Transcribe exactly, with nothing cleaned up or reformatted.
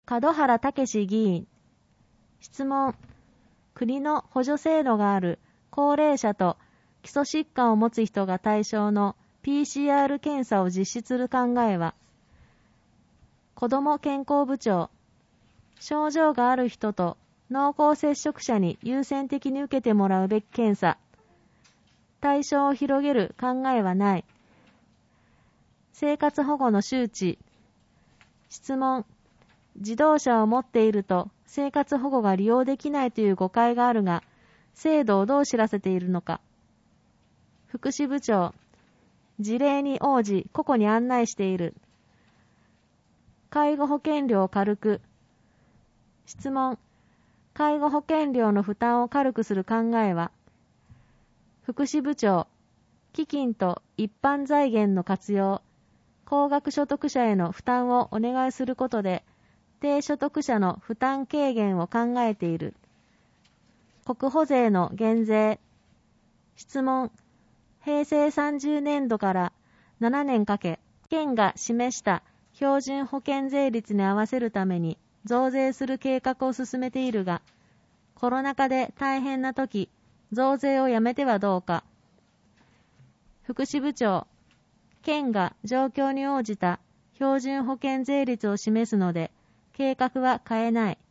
門原武議員。質問。国の補助制度がある高齢者と基礎疾患を持つ人が対象の ピーシーアール 検査を実施する考えは。子ども健康部長。症状がある人と濃厚接触者に優先的に受けてもらうべき検査。対象を広げる考えはない。生活保護の周知。質問。自動車を持っていると生活保護が利用できないという誤解があるが、制度をどう知らせているのか。福祉部長。事例に応じ個々に案内している。介護保険料を軽く。質問。介護保険料の負担を軽くする考えは。福祉部長。基金と一般財源の活用。高額所得者への負担をお願いすることで、低所得者の負担軽減を考えている。国保税の減税。質問。へいせいさんじゅうねんどからななねんかけ、県が示した標準保険税率に合わせるために増税する計画を進めているが、コロナ禍で大変な時、増税をやめてはどうか。福祉部長。県が状況に応じた標準保険税率を示すので、計画は変えない。